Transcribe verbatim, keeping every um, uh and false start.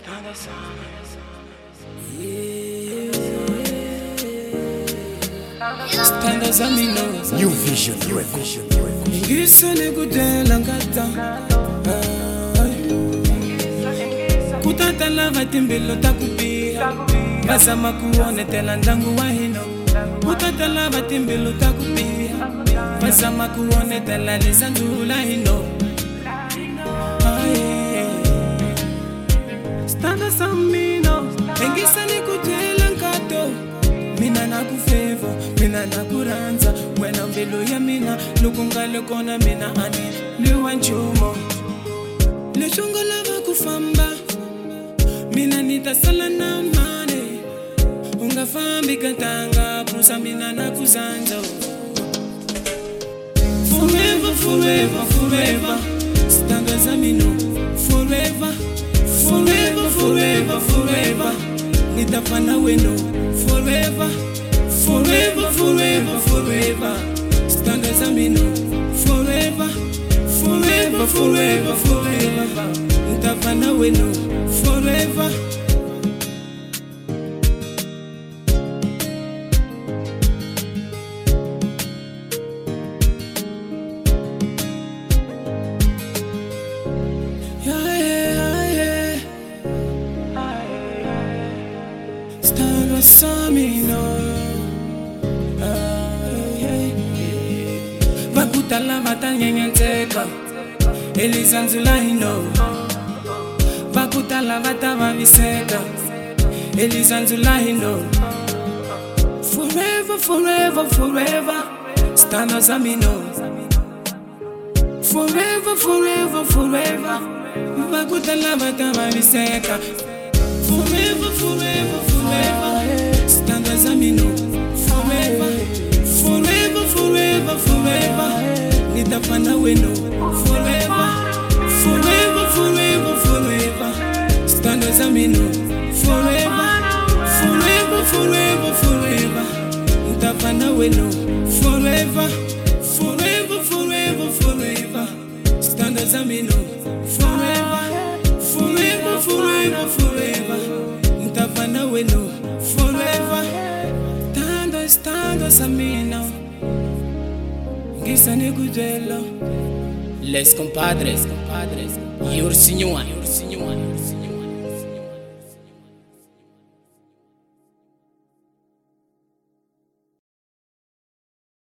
Standards a me know. New vision, new vision, new vision. Ingisa nikudela ngata. Kutatala vatimbilo takupiha. Bazama kuonetela ndangu wa hino. Kutatala vatimbilo takupiha. Bazama kuonetela lizandula hino. Standards a me know. Ingisa nikudela ngata. Mina nakufeva, mina nakuranza. Wena mbelo ya mina, lukungale kona mina ani liwa nchumo. Lechungo lava kufamba, mina nitasala na mane. Ungafambi katanga, prusa mina nakuzanza. Forever, forever, forever, standards a me know. Forever, forever, forever, forever, nitafana weno. Forever, forever, forever, forever, standards a me know. Forever, forever, forever, forever, nitafana weno. Forever. Yeah, yeah, yeah. Standards a me know. Bakutala vatanyenyenzeka elizanzula hino. Bakutala vatavaviseka elizanzula hino. Forever, forever, forever, standards a me know. Forever, forever, forever, bakutala vatavaviseka. Forever, forever, forever, standards a me know. Forever, forever, forever, forever, nitafana weno. Forever, forever, forever, forever, standards a me know. Forever, forever, forever, forever, nitafana weno. Forever, forever, forever, forever, standards a me know. Forever, forever, forever, forever, nitafana weno. Forever, standards, standards a me know. Ingisa nikudela. Les compadres, compadres, Ursinua, Ursinua.